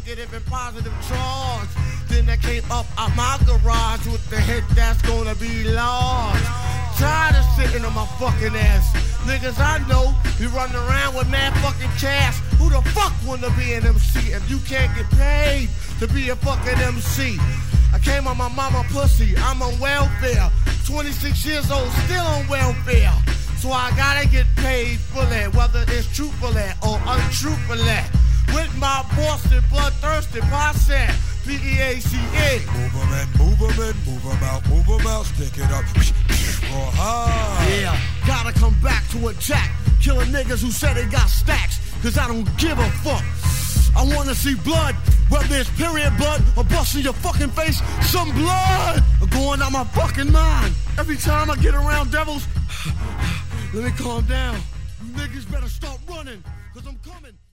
negative and positive charge. Then I came up out my garage with the hit that's gonna be large. Tired of sitting on my fucking ass. Niggas I know be running around with mad fucking cash. Who the fuck wanna be an MC if you can't get paid to be a fucking MC? I came on my mama pussy, I'm on welfare. 26 years old, still on welfare. So I gotta get paid for that, whether it's truthfully or untruthfully. With my Boston bloodthirsty posse, P-E-A-C-E. Move 'em in, move 'em in, move 'em out, stick it up. Oh, hi. Yeah, gotta come back to attack. Killing niggas who say they got stacks, cause I don't give a fuck. I wanna see blood, whether it's period blood or busting your fucking face, some blood going out my fucking mind. Every time I get around devils, let me calm down. You niggas better start running, cause I'm coming.